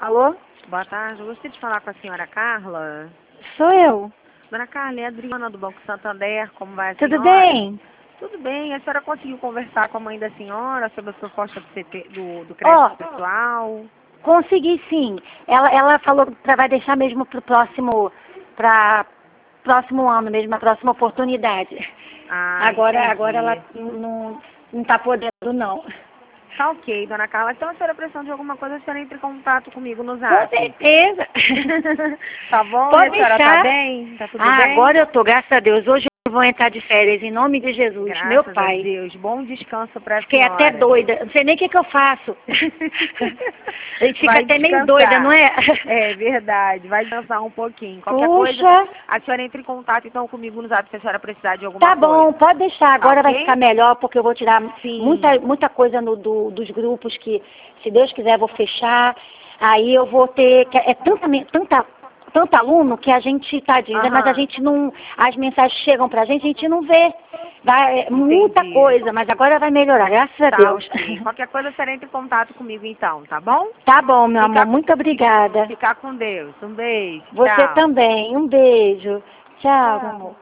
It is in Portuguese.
Alô? Boa tarde, eu gostaria de falar com a senhora Carla. Sou eu. Dona Carla, é a Adriana do Banco Santander, como vai a Tudo senhora? bem? Tudo bem, a senhora conseguiu conversar com a mãe da senhora sobre a proposta do Ó, crédito pessoal? consegui sim. Ela falou que vai deixar mesmo para próximo ano mesmo, a próxima oportunidade. Ah, Agora ela entendi. não tá podendo não. Tá ok, dona Carla. Então, a senhora precisando de alguma coisa, a senhora entre em contato comigo no Com Zap. certeza. Tá bom? E a Pode senhora tá deixar. bem? Tá tudo Ah, bem? agora eu tô, graças a Deus. Hoje eu vou entrar de férias, em nome de Jesus, meu Graças a Pai. Deus. Bom descanso para a Fiquei até senhora. doida. Não sei nem o que eu faço. A gente fica Vai até meio doida, não descansar. é? É verdade, vai descansar um pouquinho. Qualquer coisa, Puxa. a senhora entra em contato então comigo no Zap se a senhora precisar de alguma Tá bom, coisa. pode deixar. Tá Agora vai ficar ok? melhor, porque eu vou tirar Sim. muita coisa dos grupos que, se Deus quiser, eu vou fechar. Aí eu vou ter. É tanto aluno que a gente, tadinho, mas a Aham. gente não. As mensagens chegam pra gente, a gente não vê. Muita Entendi. coisa, mas agora vai melhorar, graças a Tá Deus. ok. Qualquer coisa a senhora entra em contato comigo então, tá bom? Tá bom, meu amor, Fica, muito obrigada. ficar com Deus. Um beijo. Você Tchau. também. Um beijo. Tchau, meu amor.